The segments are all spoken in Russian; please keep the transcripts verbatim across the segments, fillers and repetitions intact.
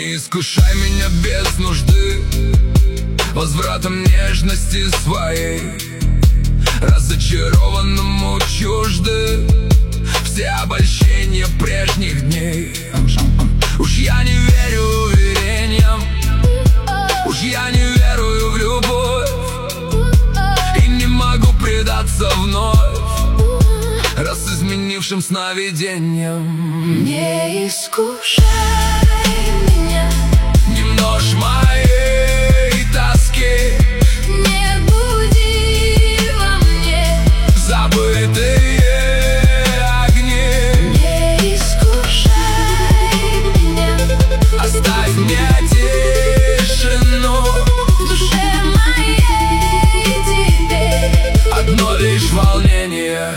Не искушай меня без нужды возвратом нежности своей. Разочарованному чужды все обольщения прежних дней. Уж я не верю уверениям, уж я не верую в любовь, и не могу предаться вновь раз изменившим сновидениям. Не искушай меня, не множь моей тоски, не буди во мне забытые огни. Не искушай меня, Оставь мне тишину, в душе моей теперь одно лишь волнение.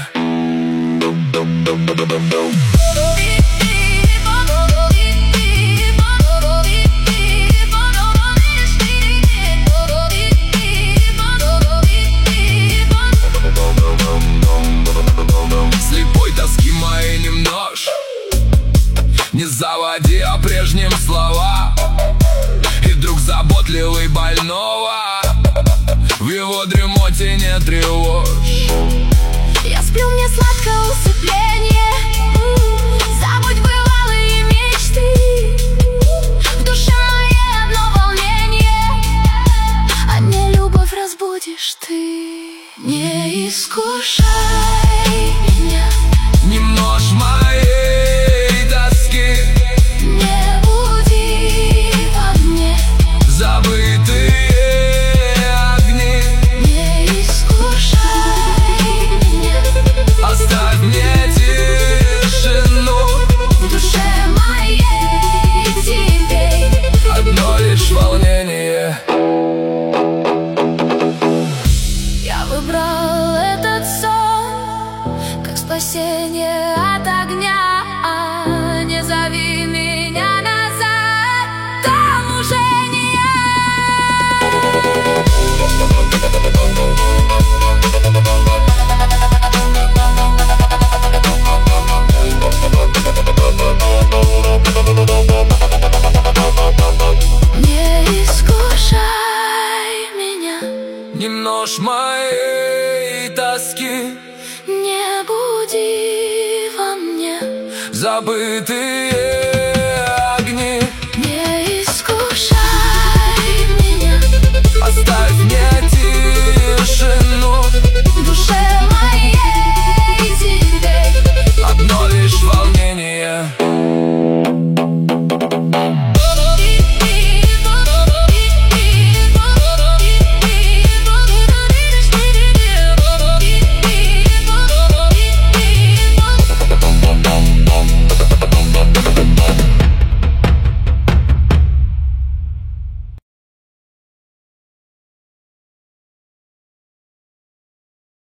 Слепой тоски моей не множь, не заводи о прежнем слова, и вдруг заботливый больного в его дремоте не тревожь. Я сплю, мне сладко усыпление, забудь бывалые мечты, в душе моей одно волнение, а не любовь разбудишь ты. Не искушай меня, Не множь моей тоски, не буди во мне забытые огни. Не искушай меня, Оставь мне тишину, в душе моей теперь одно лишь волнение. я выбрал этот сон как спасение от огня. Не зови меня назад, там уже не я. Не искушай меня, Не множь моей тоски, не буди во мне забытые